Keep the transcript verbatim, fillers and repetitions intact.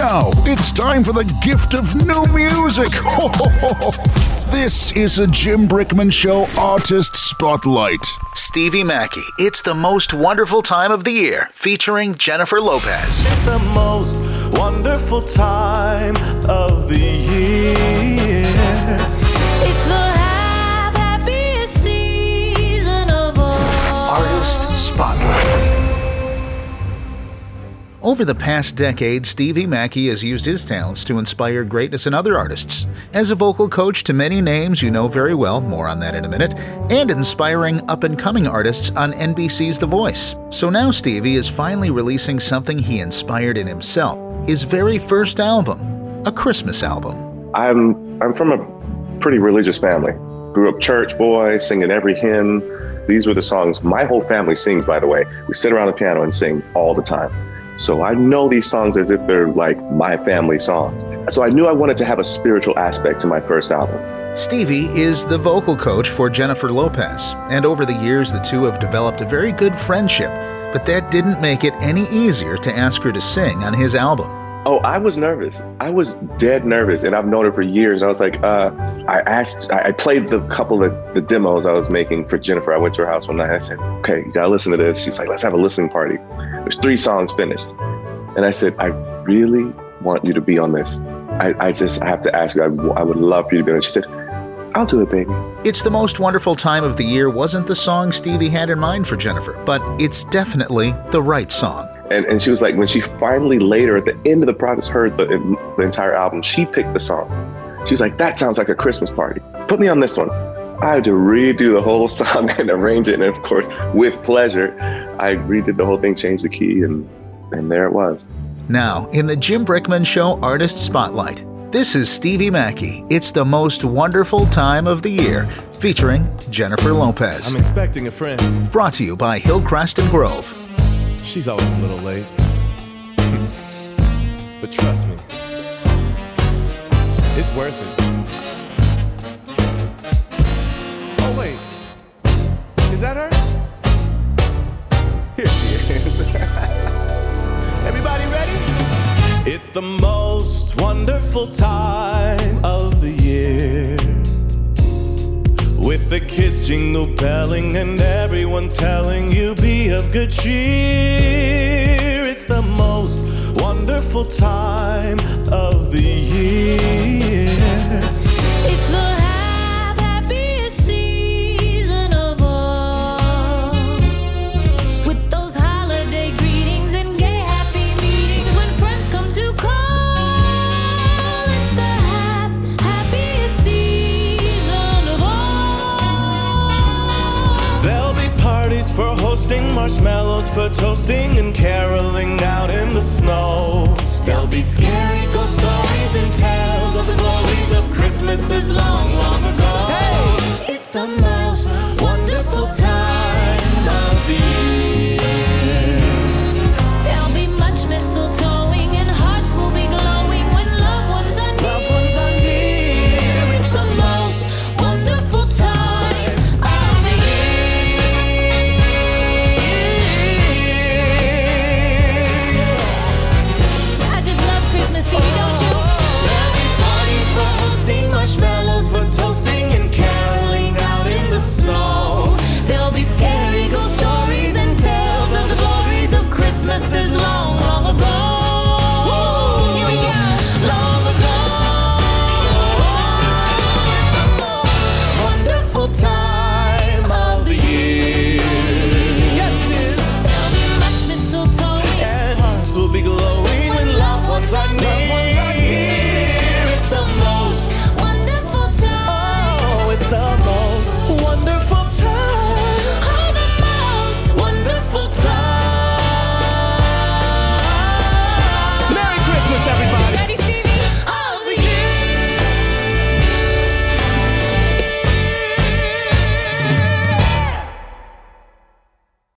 Now, it's time for the gift of new music. This is a Jim Brickman Show Artist Spotlight. Stevie Mackey, It's the Most Wonderful Time of the Year, featuring Jennifer Lopez. It's the most wonderful time of the year. It's the hap- happiest season of all. Artist Spotlight. Over the past decade, Stevie Mackey has used his talents to inspire greatness in other artists. As a vocal coach to many names you know very well, more on that in a minute, and inspiring up-and-coming artists on N B C's The Voice. So now Stevie is finally releasing something he inspired in himself, his very first album, a Christmas album. I'm I'm from a pretty religious family. Grew up church boy, singing every hymn. These were the songs my whole family sings, by the way. We sit around the piano and sing all the time. So I know these songs as if they're like my family songs. So I knew I wanted to have a spiritual aspect to my first album. Stevie is the vocal coach for Jennifer Lopez, and over the years the two have developed a very good friendship, but that didn't make it any easier to ask her to sing on his album. Oh, I was nervous. I was dead nervous, and I've known her for years. I was like, uh, I asked, I played the couple of the demos I was making for Jennifer. I went to her house one night. I said, okay, you gotta listen to this. She was like, let's have a listening party. There's three songs finished. And I said, I really want you to be on this. I, I just I have to ask you, I, I would love for you to be on it. She said, I'll do it, baby. It's the Most Wonderful Time of the Year wasn't the song Stevie had in mind for Jennifer, but it's definitely the right song. And and she was like, when she finally later at the end of the process heard the, the entire album, she picked the song. She was like, that sounds like a Christmas party. Put me on this one. I had to redo the whole song and arrange it. And of course, with pleasure, I redid the whole thing, changed the key, and, and there it was. Now, in the Jim Brickman Show Artist Spotlight, this is Stevie Mackey. It's the Most Wonderful Time of the Year, featuring Jennifer Lopez. I'm expecting a friend. Brought to you by Hillcrest and Grove. She's always a little late. But trust me, it's worth it. Oh, wait. Is that her? Here she is. Everybody ready? It's the most wonderful time of the year, with the kids jingle belling and everyone telling you be of good cheer. It's the most wonderful time of the year. It's the hap- happiest season of all. With those holiday greetings and gay happy meetings when friends come to call. It's the hap- happiest season of all. There'll be parties for hosting, marshmallows for toasting, and caroling out in the snow. There'll be scary ghost stories and tales of the glories of Christmases long, long